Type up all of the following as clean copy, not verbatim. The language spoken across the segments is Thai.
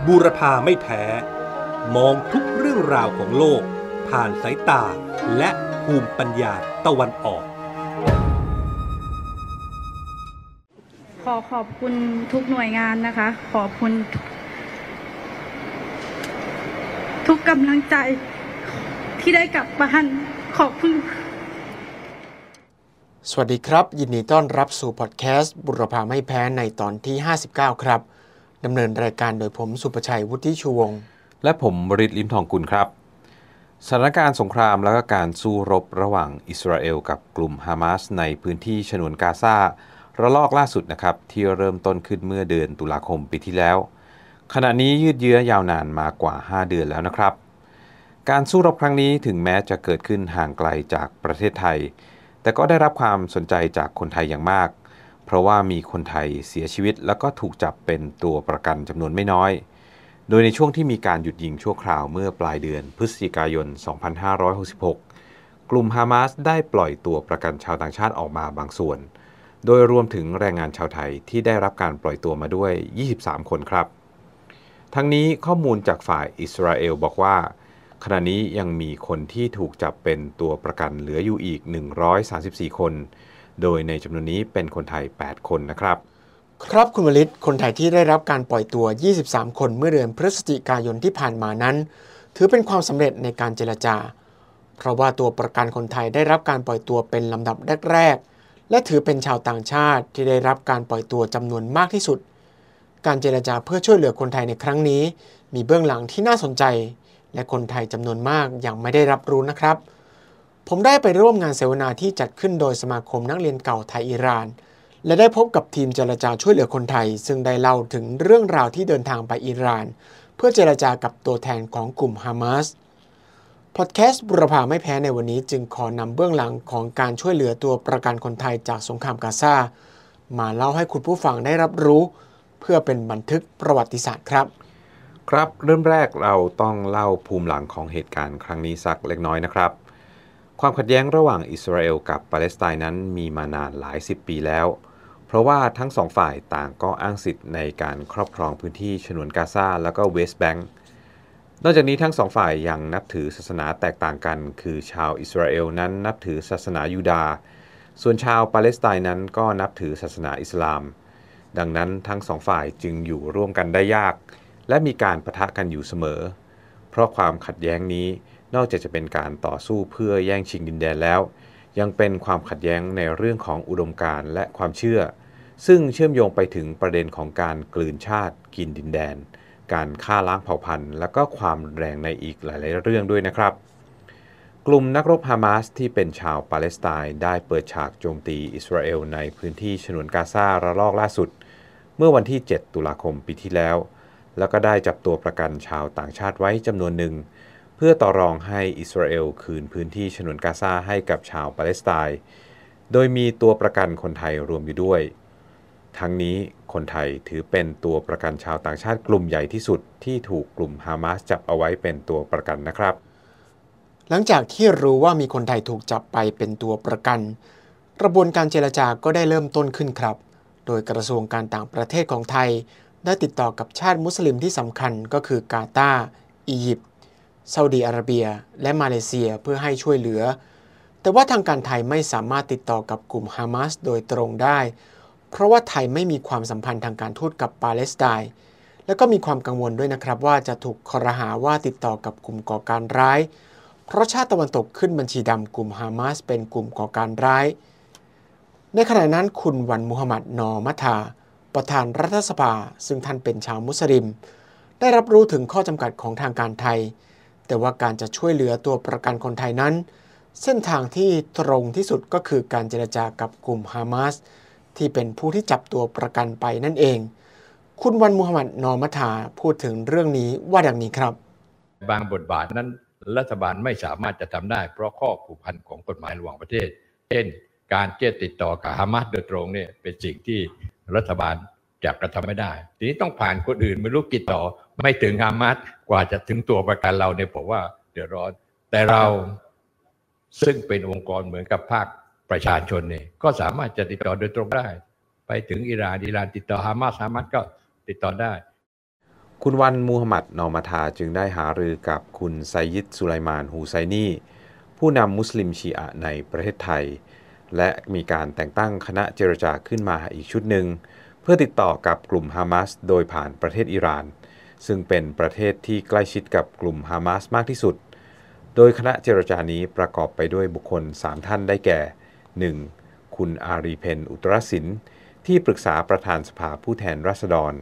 บูรพาไม่แพ้มองทุกเรื่องราวของโลกผ่านสายตาและภูมิปัญญาตะวันออกขอบคุณทุกหน่วยงานนะคะขอบคุณทุกกำลังใจที่ได้กลับบ้านขอบคุณสวัสดีครับยินดีต้อนรับสู่พอดแคสต์บุรพาไม่แพ้ในตอนที่59ครับดำเนินรายการโดยผมสุประชัยวุฒิชูวงศ์และผมวริศ ลิ้มทองกุลครับสถานการณ์สงครามและก็การสู้รบระหว่างอิสราเอลกับกลุ่มฮามาสในพื้นที่ฉนวนกาซาระลอกล่าสุดนะครับที่เริ่มต้นขึ้นเมื่อเดือนตุลาคมปีที่แล้วขณะนี้ยืดเยื้อยาวนานมากว่า5เดือนแล้วนะครับการสู้รบครั้งนี้ถึงแม้จะเกิดขึ้นห่างไกลจากประเทศไทยแต่ก็ได้รับความสนใจจากคนไทยอย่างมากเพราะว่ามีคนไทยเสียชีวิตแล้วก็ถูกจับเป็นตัวประกันจำนวนไม่น้อยโดยในช่วงที่มีการหยุดยิงชั่วคราวเมื่อปลายเดือนพฤศจิกายน 2566 กลุ่มฮามาสได้ปล่อยตัวประกันชาวต่างชาติออกมาบางส่วนโดยรวมถึงแรงงานชาวไทยที่ได้รับการปล่อยตัวมาด้วย 23 คนครับทั้งนี้ข้อมูลจากฝ่ายอิสราเอลบอกว่าขณะนี้ยังมีคนที่ถูกจับเป็นตัวประกันเหลืออยู่อีก 134 คนโดยในจำนวนนี้เป็นคนไทย 8 คนนะครับครับคุณวริศคนไทยที่ได้รับการปล่อยตัว 23 คนเมื่อเดือนพฤศจิกายนที่ผ่านมานั้นถือเป็นความสำเร็จในการเจรจาเพราะว่าตัวประกันคนไทยได้รับการปล่อยตัวเป็นลำดับแรกๆและถือเป็นชาวต่างชาติที่ได้รับการปล่อยตัวจำนวนมากที่สุดการเจรจาเพื่อช่วยเหลือคนไทยในครั้งนี้มีเบื้องหลังที่น่าสนใจและคนไทยจำนวนมากยังไม่ได้รับรู้นะครับผมได้ไปร่วมงานเสวนาที่จัดขึ้นโดยสมาคมนักเรียนเก่าไทยอิหร่านและได้พบกับทีมเจรจาช่วยเหลือคนไทยซึ่งได้เล่าถึงเรื่องราวที่เดินทางไปอิหร่านเพื่อเจรจากับตัวแทนของกลุ่มฮามาสพอดแคสต์บุรพาไม่แพ้ในวันนี้จึงขอนำเบื้องหลังของการช่วยเหลือตัวประกันคนไทยจากสงครามกาซามาเล่าให้คุณผู้ฟังได้รับรู้เพื่อเป็นบันทึกประวัติศาสตร์ครับครับเริ่มแรกเราต้องเล่าภูมิหลังของเหตุการณ์ครั้งนี้สักเล็กน้อยนะครับความขัดแย้งระหว่างอิสราเอลกับปาเลสไตน์นั้นมีมานานหลาย10 ปีแล้วเพราะว่าทั้งสองฝ่ายต่างก็อ้างสิทธิ์ในการครอบครองพื้นที่ฉนวนกาซาแล้วก็เวสต์แบงก์นอกจากนี้ทั้งสองฝ่ายยังนับถือศาสนาแตกต่างกันคือชาวอิสราเอลนั้นนับถือศาสนายูดาห์ส่วนชาวปาเลสไตน์นั้นก็นับถือศาสนาอิสลามดังนั้นทั้งสองฝ่ายจึงอยู่ร่วมกันได้ยากและมีการปะทะกันอยู่เสมอเพราะความขัดแย้งนี้นอกจากจะเป็นการต่อสู้เพื่อแย่งชิงดินแดนแล้วยังเป็นความขัดแย้งในเรื่องของอุดมการณ์และความเชื่อซึ่งเชื่อมโยงไปถึงประเด็นของการกลืนชาติกินดินแดนการฆ่าล้างเผ่าพันธุ์และก็ความแรงในอีกหลายๆเรื่องด้วยนะครับกลุ่มนักรบฮามาสที่เป็นชาวปาเลสไตน์ได้เปิดฉากโจมตีอิสราเอลในพื้นที่ฉนวนกาซาระลอกล่าสุดเมื่อวันที่7 ตุลาคมปีที่แล้วแล้วก็ได้จับตัวประกันชาวต่างชาติไว้จำนวนหนึ่งเพื่อต่อรองให้อิสราเอลคืนพื้นที่ฉนวนกาซาให้กับชาวปาเลสไตน์โดยมีตัวประกันคนไทยรวมอยู่ด้วยทั้งนี้คนไทยถือเป็นตัวประกันชาวต่างชาติกลุ่มใหญ่ที่สุดที่ถูกกลุ่มฮามาสจับเอาไว้เป็นตัวประกันนะครับหลังจากที่รู้ว่ามีคนไทยถูกจับไปเป็นตัวประกันกระบวนการเจรจาก็ได้เริ่มต้นขึ้นครับโดยกระทรวงการต่างประเทศของไทยได้ติดต่อกับชาติมุสลิมที่สำคัญก็คือกาตาร์อียิปต์ซาอุดีอาระเบียและมาเลเซียเพื่อให้ช่วยเหลือแต่ว่าทางการไทยไม่สามารถติดต่อกับกลุ่มฮามาสโดยตรงได้เพราะว่าไทยไม่มีความสัมพันธ์ทางการทูตกับปาเลสไตน์และก็มีความกังวลด้วยนะครับว่าจะถูกครหาว่าติดต่อกับกลุ่มก่อการร้ายเพราะชาติตะวันตกขึ้นบัญชีดำกลุ่มฮามาสเป็นกลุ่มก่อการร้ายในขณะนั้นคุณวันมุฮัมหมัดนอมัทาประธานรัฐสภาซึ่งท่านเป็นชาวมุสลิมได้รับรู้ถึงข้อจำกัดของทางการไทยแต่ว่าการจะช่วยเหลือตัวประกันคนไทยนั้นเส้นทางที่ตรงที่สุดก็คือการเจรจากับกลุ่มฮามาสที่เป็นผู้ที่จับตัวประกันไปนั่นเองคุณวันมุฮัมหมัดนอมัทาพูดถึงเรื่องนี้ว่าดังนี้ครับบางบทบาทนั้นรัฐบาลไม่สามารถจะทำได้เพราะข้อผูกพันของกฎหมายระหว่างประเทศเช่นการติดต่อกับฮามาสโดยตรงเนี่ยเป็นสิ่งที่รัฐบาลจะกระทำไม่ได้ทีนี้ต้องผ่านคนอื่นไม่รู้กี่ต่อไม่ถึงฮามาสกว่าจะถึงตัวประกันเราเนี่ยผมว่าเดือดร้อนแต่เราซึ่งเป็นองค์กรเหมือนกับภาคประชาชนเนี่ยก็สามารถจะติดต่อโดยตรงได้ไปถึงอิหร่านติดต่อฮามาสก็ติดต่อได้คุณวันมูฮัมหมัดนอมาธาจึงได้หารือกับคุณไซยิดสุไลมานฮูไซนีผู้นำมุสลิมชีอะห์ในประเทศไทยและมีการแต่งตั้งคณะเจรจาขึ้นมาอีกชุดหนึ่งเพื่อติดต่อกับกลุ่มฮามาสโดยผ่านประเทศอิหร่านซึ่งเป็นประเทศที่ใกล้ชิดกับกลุ่มฮามาสมากที่สุดโดยคณะเจรจานี้ประกอบไปด้วยบุคคล3ท่านได้แก่ 1. คุณอารีเพนอุตรศิลป์ที่ปรึกษาประธานสภาผู้แทนราษฎร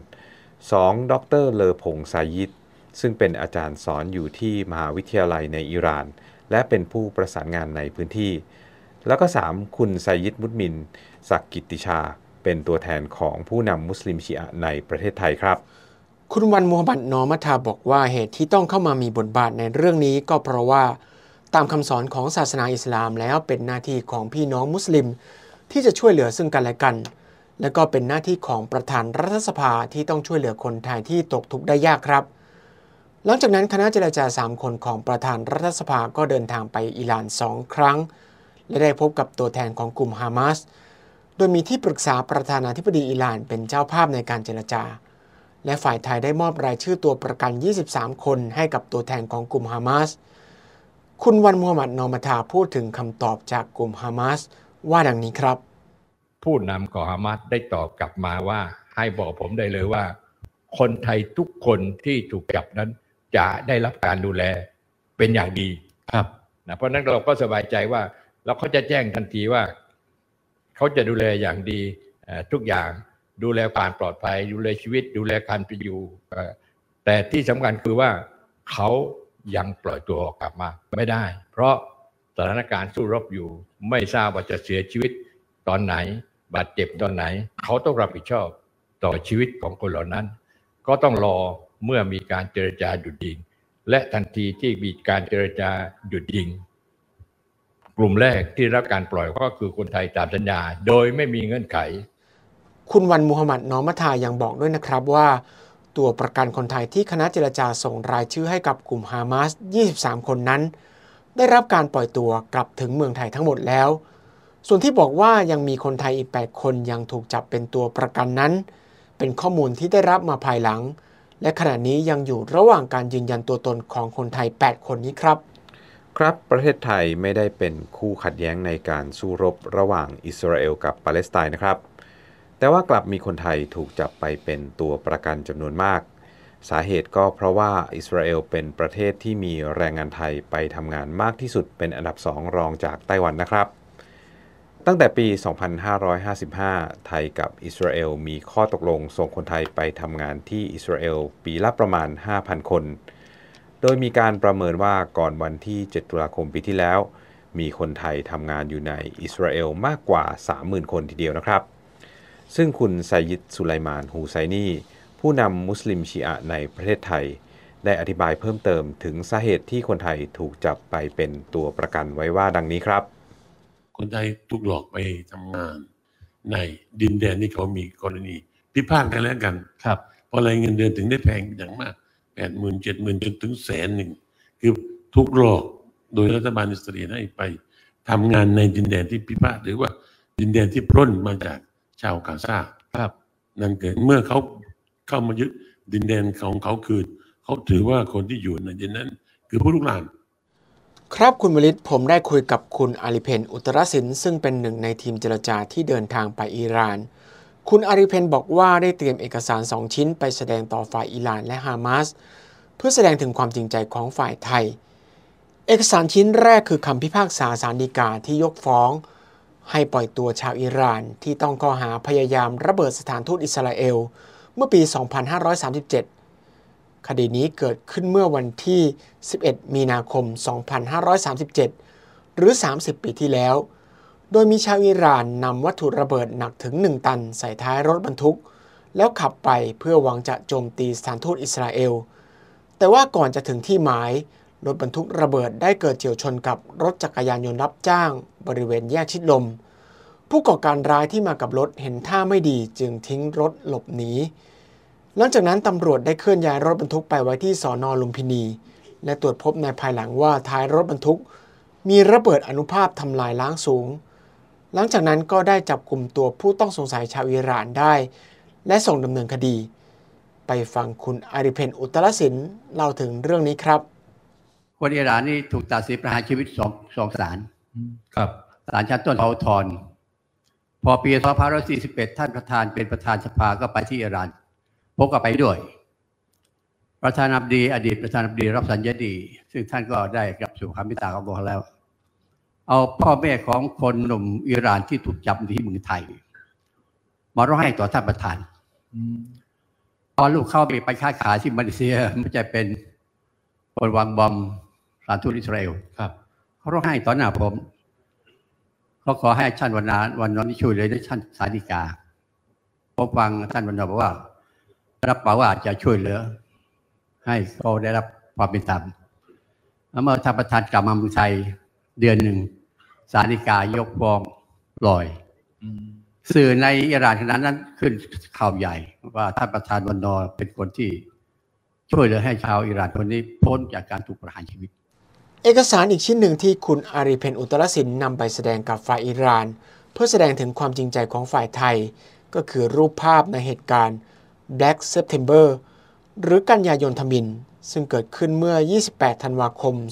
2. ดร.เลอพงษ์ไซยิดซึ่งเป็นอาจารย์สอนอยู่ที่มหาวิทยาลัยในอิหร่านและเป็นผู้ประสานงานในพื้นที่แล้วก็ 3. คุณไซยิดมุตมินศักดิ์กิตติชาเป็นตัวแทนของผู้นำมุสลิมชีอะห์ในประเทศไทยครับคุณวันมูฮัมหมัดนอมัทาบอกว่าเหตุที่ต้องเข้ามามีบทบาทในเรื่องนี้ก็เพราะว่าตามคำสอนของศาสนาอิสลามแล้วเป็นหน้าที่ของพี่น้องมุสลิมที่จะช่วยเหลือซึ่งกันและกันและก็เป็นหน้าที่ของประธานรัฐสภาที่ต้องช่วยเหลือคนไทยที่ตกทุกข์ได้ยากครับหลังจากนั้นคณะเจรจา3คนของประธานรัฐสภาก็เดินทางไปอิหร่าน2 ครั้งและได้พบกับตัวแทนของกลุ่มฮามาสโดยมีที่ปรึกษาประธานาธิบดีอิหร่านเป็นเจ้าภาพในการเจรจาและฝ่ายไทยได้มอบรายชื่อตัวประกัน23คนให้กับตัวแทนของกลุ่มฮามาสคุณวันมูฮัมหมัดนอมาธาพูดถึงคำตอบจากกลุ่มฮามาสว่าดังนี้ครับผู้นำของฮามาสได้ตอบกลับมาว่าให้บอกผมได้เลยว่าคนไทยทุกคนที่ถูกจับนั้นจะได้รับการดูแลเป็นอย่างดีครับนะเพราะนั้นเราก็สบายใจว่าแล้วเขาจะแจ้งทันทีว่าเขาจะดูแลอย่างดีทุกอย่างดูแลความปลอดภัยดูแลชีวิตดูแลการไปอยู่แต่ที่สำคัญคือว่าเขายังปล่อยตัวออกกลับมาไม่ได้เพราะสถานการณ์สู้รบอยู่ไม่ทราบว่าจะเสียชีวิตตอนไหนบาดเจ็บตอนไหนเขาต้องรับผิดชอบต่อชีวิตของคนเหล่านั้นก็ต้องรอเมื่อมีการเจรจาหยุดยิงและทันทีที่มีการเจรจาหยุดยิงกลุ่มแรกที่รับการปล่อยก็คือคนไทยตามสัญญาโดยไม่มีเงื่อนไขคุณวันมูฮัมหมัดนอมัทายังบอกด้วยนะครับว่าตัวประกันคนไทยที่คณะเจรจาส่งรายชื่อให้กับกลุ่มฮามาส23คนนั้นได้รับการปล่อยตัวกลับถึงเมืองไทยทั้งหมดแล้วส่วนที่บอกว่ายังมีคนไทยอีก8คนยังถูกจับเป็นตัวประกันนั้นเป็นข้อมูลที่ได้รับมาภายหลังและขณะนี้ยังอยู่ระหว่างการยืนยันตัวตนของคนไทย8คนนี้ครับครับประเทศไทยไม่ได้เป็นคู่ขัดแย้งในการสู้รบระหว่างอิสราเอลกับปาเลสไตน์นะครับแต่ว่ากลับมีคนไทยถูกจับไปเป็นตัวประกันจำนวนมากสาเหตุก็เพราะว่าอิสราเอลเป็นประเทศที่มีแรงงานไทยไปทำงานมากที่สุดเป็นอันดับ2รองจากไต้หวันนะครับตั้งแต่ปี 2555 ไทยกับอิสราเอลมีข้อตกลงส่งคนไทยไปทำงานที่อิสราเอลปีละประมาณ 5,000 คนโดยมีการประเมินว่าก่อนวันที่ 7 ตุลาคมปีที่แล้วมีคนไทยทำงานอยู่ในอิสราเอลมากกว่า 30,000 คนทีเดียวนะครับซึ่งคุณไซยิดสุไลมานฮูไซนีผู้นำมุสลิมชีอะห์ในประเทศไทยได้อธิบายเพิ่มเติมถึงสาเหตุที่คนไทยถูกจับไปเป็นตัวประกันไว้ว่าดังนี้ครับคนไทยถูกหลอกไปทำงานในดินแดนที่เขามีกรณีพิพาทกันแล้วกันครับเพราะอะไรเงินเดือนถึงได้แพงอย่างมาก 80,000 70,000 จนถึง100,000คือถูกหลอกโดยรัฐบาลอิสราเอลให้ไปทำงานในดินแดนที่พิพาทหรือว่าดินแดนที่ปล้นมาจากชาวกาซาครับนั่นเกิดเมื่อเขาเข้ามายึดดินแดนของเขาคืนเขาถือว่าคนที่อยู่ในดินนั้นคือผู้ลุกลานครับคุณวลิตผมได้คุยกับคุณอาลีเพนอุตรศิลป์ซึ่งเป็นหนึ่งในทีมเจรจาที่เดินทางไปอิหร่านคุณอาลีเพนบอกว่าได้เตรียมเอกสาร2ชิ้นไปแสดงต่อฝ่ายอิหร่านและฮามาสเพื่อแสดงถึงความจริงใจของฝ่ายไทยเอกสารชิ้นแรกคือคำพิพากษาศาลฎีกาที่ยกฟ้องให้ปล่อยตัวชาวอิหร่านที่ต้องข้อหาพยายามระเบิดสถานทูตอิสราเอลเมื่อปี 2537 คดีนี้เกิดขึ้นเมื่อวันที่ 11 มีนาคม 2537 หรือ 30 ปีที่แล้ว โดยมีชาวอิหร่านนำวัตถุระเบิดหนักถึง 1 ตันใส่ท้ายรถบรรทุกแล้วขับไปเพื่อหวังจะโจมตีสถานทูตอิสราเอลแต่ว่าก่อนจะถึงที่หมายรถบรรทุกระเบิดได้เกิดเฉี่ยวชนกับรถจักรยานยนต์รับจ้างบริเวณแยกชิดลมผู้ก่อการร้ายที่มากับรถเห็นท่าไม่ดีจึงทิ้งรถหลบหนีหลังจากนั้นตำรวจได้เคลื่อนย้ายรถบรรทุกไปไว้ที่สน.ลุมพินีและตรวจพบในภายหลังว่าท้ายรถบรรทุกมีระเบิดอนุภาคทำลายล้างสูงหลังจากนั้นก็ได้จับกลุ่มตัวผู้ต้องสงสัยชาวอิหร่านได้และส่งดำเนินคดีไปฟังคุณอาริเพนอุตตรศิลป์เล่าถึงเรื่องนี้ครับคนอิหร่านนี่ถูกตัดสินประหารชีวิตสองศาลครับศาลชั้นต้นเขาทอนพอปี2541ท่านประธานเป็นประธานสภาก็ไปที่อิหร่านพบกับไปด้วยประธานาธิบดีอดีตประธานาธิบดีรับสัญญาดีซึ่งท่านก็ได้กลับสู่คำพิพากษาของบอกแล้วเอาพ่อแม่ของคนหนุ่มอิหร่านที่ถูกจับที่เมืองไทยมาร้องให้ต่อท่านประธานตอนลูกเข้าไปค้าขายที่มาเลเซียไม่ใช่เป็นคนวางบอมสถานทูตอิสราเอลครับเขาร้องไห้ต่อหน้าผมเขาขอให้ท่านวันนั้นช่วยเลยด้วยท่านศาลฎีกาผมฟังท่านวันนั้นบอกว่ารับปากว่าจะช่วยเหลือให้เขาได้รับความเป็นธรรมเมื่อท่านประธานกลับมาเมืองไทยเดือนหนึ่งศาลฎีกายกฟ้องปล่อยสื่อในอิหร่านขณะนั้นขึ้นข่าวใหญ่ว่าท่านประธานวันนอเป็นคนที่ช่วยเหลือให้ชาวอิหร่านคนนี้พ้นจากการถูกประหารชีวิตเอกสารอีกชิ้นหนึ่งที่คุณอาริเพนอุตตรศิลป์นำไปแสดงกับฝ่ายอิหร่านเพื่อแสดงถึงความจริงใจของฝ่ายไทยก็คือรูปภาพในเหตุการณ์ Black September หรือกันยายนทมิฬซึ่งเกิดขึ้นเมื่อ 28 ธันวาคม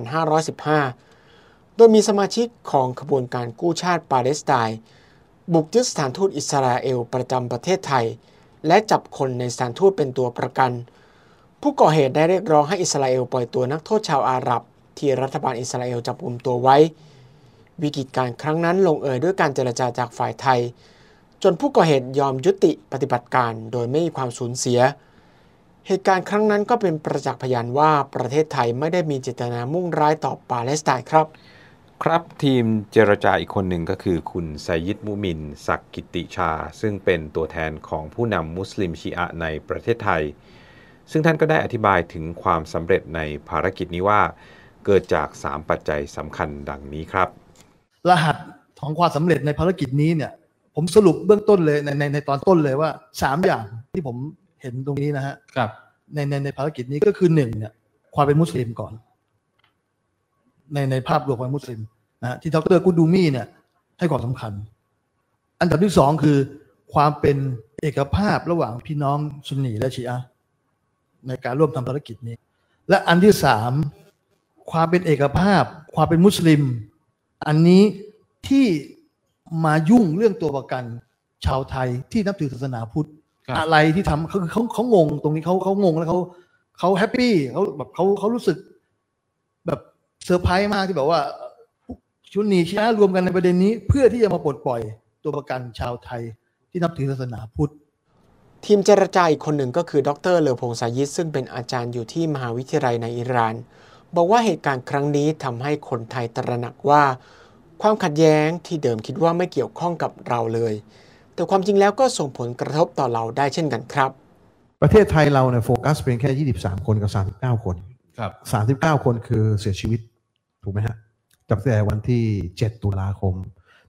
2515 โดยมีสมาชิกของขบวนการกู้ชาติปาเลสไตน์บุกยึดสถานทูตอิสราเอลประจำประเทศไทยและจับคนในสถานทูตเป็นตัวประกันผู้ก่อเหตุได้เรียกร้องให้อิสราเอลปล่อยตัวนักโทษชาวอาหรับที่รัฐบาลอิสราเอลจับกุมตัวไว้วิกฤตการณ์ครั้งนั้นลงเอยด้วยการเจรจาจากฝ่ายไทยจนผู้ก่อเหตุยอมยุติปฏิบัติการโดยไม่มีความสูญเสียเหตุการณ์ครั้งนั้นก็เป็นประจักษ์พยานว่าประเทศไทยไม่ได้มีเจตนามุ่งร้ายต่อปาเลสไตน์ครับทีมเจรจาอีกคนหนึ่งก็คือคุณไซยิดมุมินศักดิ์กิติชาซึ่งเป็นตัวแทนของผู้นำมุสลิมชีอะห์ในประเทศไทยซึ่งท่านก็ได้อธิบายถึงความสำเร็จในภารกิจนี้ว่าเกิดจาก3ปัจจัยสำคัญดังนี้ครับรหัสของความสำเร็จในภารกิจนี้เนี่ยผมสรุปเบื้องต้นเลยในตอนต้นเลยว่า3อย่างที่ผมเห็นตรงนี้นะฮะครับในภารกิจนี้ก็คือ1เนี่ยความเป็นมุสลิมก่อนในภาพรวมของมุสลิมนะที่ดร.กูดูมี่เนี่ยให้ความสำคัญอันดับที่2คือความเป็นเอกภาพระหว่างพี่น้องซุนนีและชีอะห์ในการร่วมทำภารกิจนี้และอันที่3ความเป็นเอกภาพความเป็นมุสลิมอันนี้ที่มายุ่งเรื่องตัวประกันชาวไทยที่นับถือศาสนาพุทธอะไรที่ทำเขางงตรงนี้เขางงแล้วเขาแฮปปี้เขารู้สึกแบบเซอร์ไพรส์มากที่แบบว่าชุนนีชีอะห์รวมกันในประเด็นนี้เพื่อที่จะมาปลดปล่อยตัวประกันชาวไทยที่นับถือศาสนาพุทธทีมเจรจาอีกคนหนึ่งก็คือดร.เลอพงษ์ ซายิดซึ่งเป็นอาจารย์อยู่ที่มหาวิทยาลัยในอิหร่านบอกว่าเหตุการณ์ครั้งนี้ทำให้คนไทยตระหนักว่าความขัดแย้งที่เดิมคิดว่าไม่เกี่ยวข้องกับเราเลยแต่ความจริงแล้วก็ส่งผลกระทบต่อเราได้เช่นกันครับประเทศไทยเราเนี่ยโฟกัสเพียงแค่23คนกับ39คนครับ39คนคือเสียชีวิตถูกไหมฮะตั้งแต่วันที่7ตุลาคม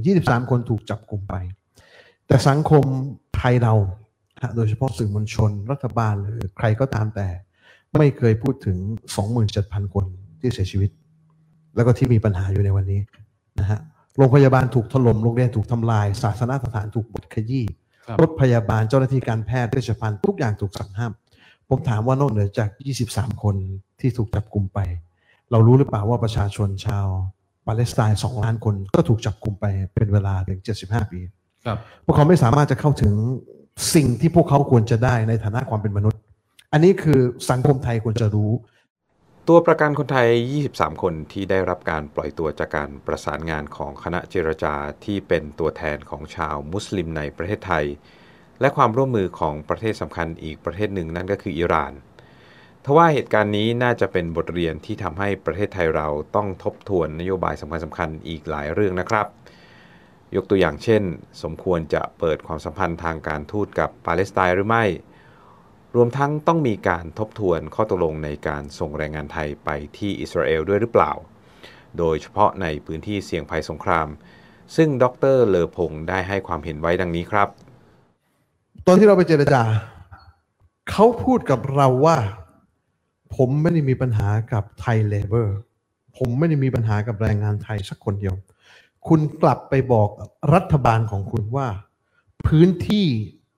23คนถูกจับกุมไปแต่สังคมไทยเราโดยเฉพาะสื่อมวลชนรัฐบาลหรือใครก็ตามแต่ไม่เคยพูดถึง 27,000 คนที่เสียชีวิตแล้วก็ที่มีปัญหาอยู่ในวันนี้นะฮะโรงพยาบาลถูกถล่มโรงเรียนถูกทำลายศาสนสถานถูกบดขยี้รถพยาบาลเจ้าหน้าที่การแพทย์เวชภัณฑ์ทุกอย่างถูกสั่งห้ามผมถามว่านอกเหนือจาก23คนที่ถูกจับกุมไปเรารู้หรือเปล่าว่าประชาชนชาวปาเลสไตน์2 ล้านคนก็ถูกจับกุมไปเป็นเวลาถึง75 ปีพวกเขาไม่สามารถจะเข้าถึงสิ่งที่พวกเขาควรจะได้ในฐานะความเป็นมนุษย์อันนี้คือสังคมไทยควรจะรู้ตัวประกันคนไทย23คนที่ได้รับการปล่อยตัวจากการประสานงานของคณะเจรจาที่เป็นตัวแทนของชาวมุสลิมในประเทศไทยและความร่วมมือของประเทศสำคัญอีกประเทศหนึ่งนั่นก็คืออิหร่านทว่าเหตุการณ์นี้น่าจะเป็นบทเรียนที่ทำให้ประเทศไทยเราต้องทบทวนนโยบายสำคัญอีกหลายเรื่องนะครับยกตัวอย่างเช่นสมควรจะเปิดความสัมพันธ์ทางการทูตกับปาเลสไตน์หรือไม่รวมทั้งต้องมีการทบทวนข้อตกลงในการส่งแรงงานไทยไปที่อิสราเอลด้วยหรือเปล่าโดยเฉพาะในพื้นที่เสี่ยงภัยสงครามซึ่งดร.เลอพงษ์ได้ให้ความเห็นไว้ดังนี้ครับตอนที่เราไปเจรจาเขาพูดกับเราว่าผมไม่ได้มีปัญหากับไทยเลเบอร์ผมไม่ได้มีปัญหากับแรงงานไทยสักคนเดียวคุณกลับไปบอกรัฐบาลของคุณว่าพื้นที่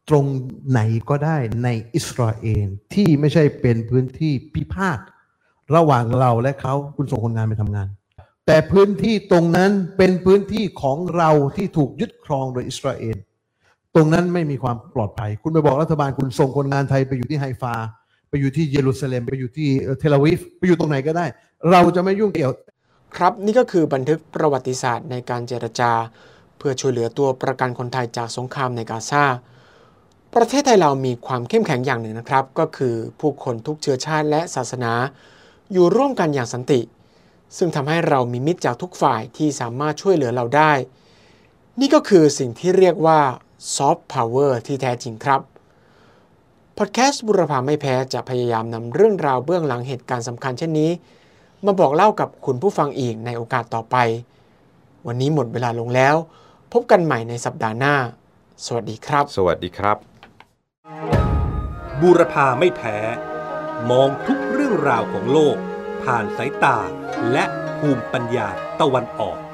ตรงไหนก็ได้ในอิสราเอลที่ไม่ใช่เป็นพื้นที่พิพาทระหว่างเราและเขาคุณส่งคนงานไปทำงานแต่พื้นที่ตรงนั้นเป็นพื้นที่ของเราที่ถูกยึดครองโดยอิสราเอลตรงนั้นไม่มีความปลอดภัยคุณไปบอกรัฐบาลคุณส่งคนงานไทยไปอยู่ที่ไฮฟาไปอยู่ที่เยรูซาเล็มไปอยู่ที่เทลอาวีฟไปอยู่ตรงไหนก็ได้เราจะไม่ยุ่งเกี่ยวครับนี่ก็คือบันทึกประวัติศาสตร์ในการเจรจาเพื่อช่วยเหลือตัวประกันคนไทยจากสงครามในกาซาประเทศไทยเรามีความเข้มแข็งอย่างหนึ่งนะครับก็คือผู้คนทุกเชื้อชาติและศาสนาอยู่ร่วมกันอย่างสันติซึ่งทำให้เรามีมิตรจากทุกฝ่ายที่สามารถช่วยเหลือเราได้นี่ก็คือสิ่งที่เรียกว่าซอฟต์พาวเวอร์ที่แท้จริงครับพอดแคสต์บุรพาไม่แพ้จะพยายามนำเรื่องราวเบื้องหลังเหตุการณ์สำคัญเช่นนี้มาบอกเล่ากับคุณผู้ฟังอีกในโอกาสต่อไปวันนี้หมดเวลาลงแล้วพบกันใหม่ในสัปดาห์หน้าสวัสดีครับสวัสดีครับบูรพาไม่แพ้ มองทุกเรื่องราวของโลกผ่านสายตาและภูมิปัญญาตะวันออก